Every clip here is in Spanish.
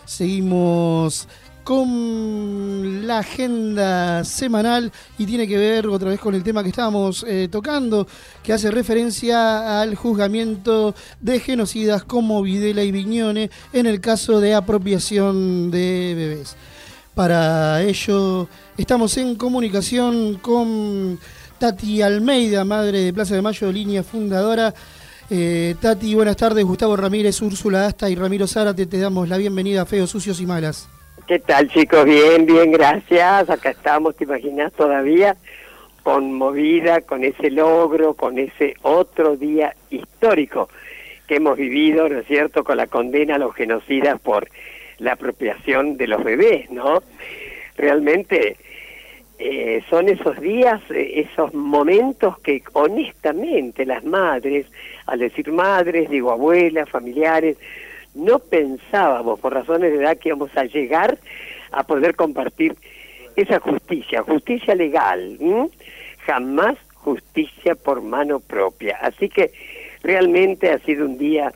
Seguimos con la agenda semanal y tiene que ver otra vez con el tema que estábamos tocando, que hace referencia al juzgamiento de genocidas como Videla y Viñone en el caso de apropiación de bebés. Para ello estamos en comunicación con Tati Almeida, madre de Plaza de Mayo, línea fundadora. Tati, buenas tardes. Gustavo Ramírez, Úrsula Asta y Ramiro Zárate, te damos la bienvenida a Feos, Sucios y Malas. ¿Qué tal, chicos? Bien, bien, gracias. Acá estamos, ¿te imaginas? Todavía conmovida con ese logro, con ese otro día histórico que hemos vivido, ¿no es cierto?, con la condena a los genocidas por la apropiación de los bebés, ¿no? Realmente son esos días, esos momentos que honestamente las madres, al decir madres, digo abuelas, familiares, no pensábamos por razones de edad que íbamos a llegar a poder compartir esa justicia, justicia legal, jamás justicia por mano propia. Así que realmente ha sido un día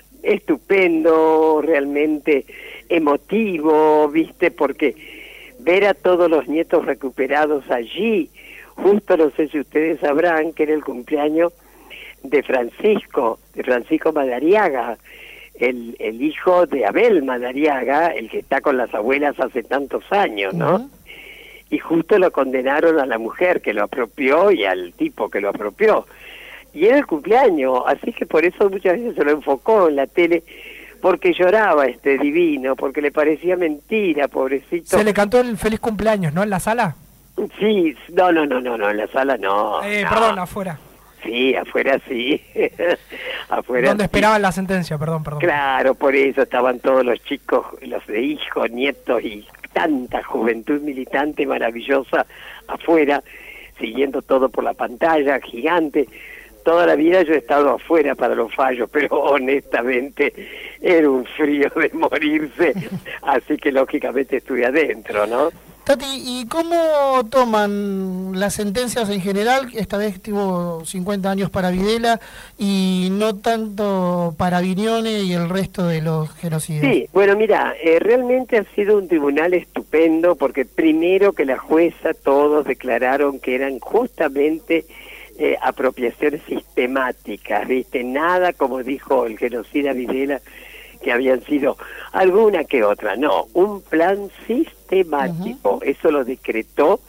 estupendo, realmente emotivo, ¿viste? Porque ver a todos los nietos recuperados allí, justo no sé si ustedes sabrán que era el cumpleaños de Francisco Madariaga, el hijo de Abel Madariaga, el que está con las abuelas hace tantos años, ¿no? Y justo lo condenaron a la mujer que lo apropió y al tipo que lo apropió. Y era el cumpleaños, así que por eso muchas veces se lo enfocó en la tele, porque lloraba este divino, porque le parecía mentira, pobrecito. Se le cantó el feliz cumpleaños, ¿no? En la sala. Sí, no, en la sala no. Perdón, afuera. Sí, afuera sí. Afuera. Donde esperaban la sentencia, perdón. Claro, por eso estaban todos los chicos, los de hijos, nietos y tanta juventud militante maravillosa afuera, siguiendo todo por la pantalla gigante. Toda la vida yo he estado afuera para los fallos, pero honestamente era un frío de morirse, así que lógicamente estuve adentro, ¿no? Tati, ¿y cómo toman las sentencias en general? Esta vez tuvo 50 años para Videla y no tanto para Viñone y el resto de los genocidios. Sí, bueno, mira, realmente ha sido un tribunal estupendo porque primero que la jueza todos declararon que eran justamente apropiaciones sistemáticas, ¿viste? Nada, como dijo el genocida Videla, que habían sido alguna que otra, no, un plan sistemático. Eso lo decretó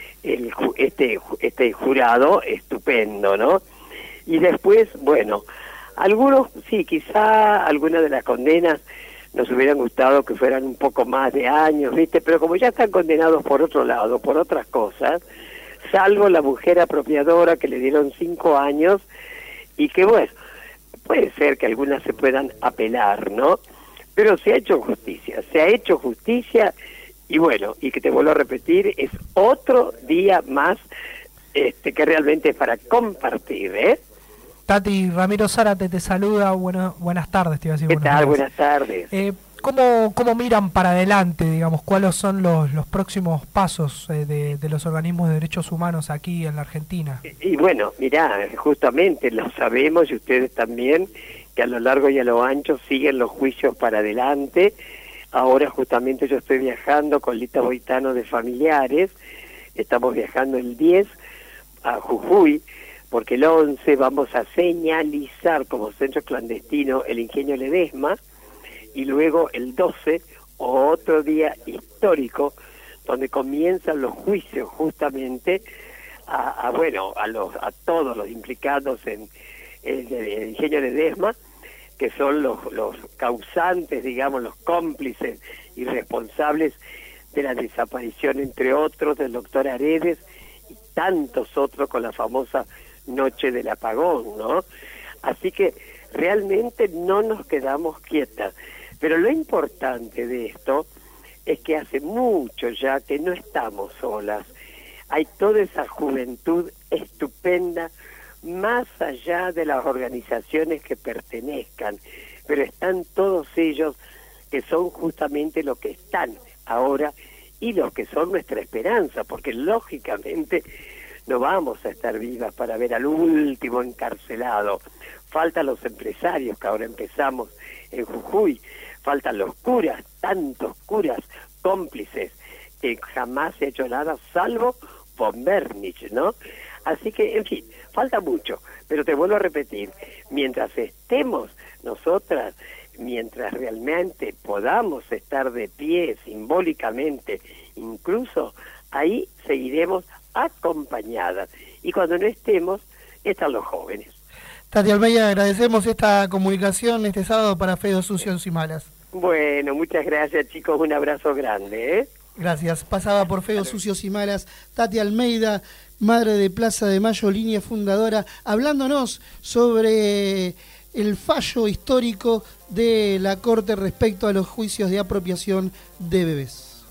este jurado estupendo, ¿no? Y después, bueno, algunos, sí, quizá algunas de las condenas nos hubieran gustado que fueran un poco más de años, ¿viste? Pero como ya están condenados por otro lado, por otras cosas, salvo la mujer apropiadora que le dieron 5 años y que, bueno, puede ser que algunas se puedan apelar, ¿no? Pero se ha hecho justicia y bueno, y que te vuelvo a repetir, es otro día más que realmente es para compartir, ¿eh? Tati, Ramiro Zárate te saluda, buenas tardes, te iba a decir. ¿Qué tal? Buenas tardes. ¿Cómo miran para adelante, digamos? ¿Cuáles son los próximos pasos de los organismos de derechos humanos aquí en la Argentina? Y bueno, mirá, justamente lo sabemos y ustedes también, que a lo largo y a lo ancho siguen los juicios para adelante. Ahora justamente yo estoy viajando con Lita Boitano de Familiares, estamos viajando el 10 a Jujuy, porque el 11 vamos a señalizar como centro clandestino el Ingenio Ledesma, y luego el 12, otro día histórico, donde comienzan los juicios justamente a todos los implicados en el Ingenio Ledesma, que son los causantes, digamos, los cómplices y responsables de la desaparición, entre otros, del doctor Aredes y tantos otros con la famosa noche del apagón, ¿no? Así que realmente no nos quedamos quietas. Pero lo importante de esto es que hace mucho ya que no estamos solas. Hay toda esa juventud estupenda, más allá de las organizaciones que pertenezcan, pero están todos ellos que son justamente los que están ahora y los que son nuestra esperanza, porque lógicamente no vamos a estar vivas para ver al último encarcelado. Faltan los empresarios, que ahora empezamos en Jujuy, faltan los curas, tantos curas cómplices, que jamás se ha hecho nada salvo von Bernich, ¿no? Así que, en fin, falta mucho, pero te vuelvo a repetir, mientras estemos nosotras, mientras realmente podamos estar de pie simbólicamente, incluso ahí seguiremos acompañadas. Y cuando no estemos, están los jóvenes. Tati Almeida, agradecemos esta comunicación este sábado para Feo Sucios y Malas. Bueno, muchas gracias, chicos, un abrazo grande, ¿eh? Gracias. Pasaba por Feos, Sucios y Malas Tati Almeida, madre de Plaza de Mayo, línea fundadora, hablándonos sobre el fallo histórico de la Corte respecto a los juicios de apropiación de bebés.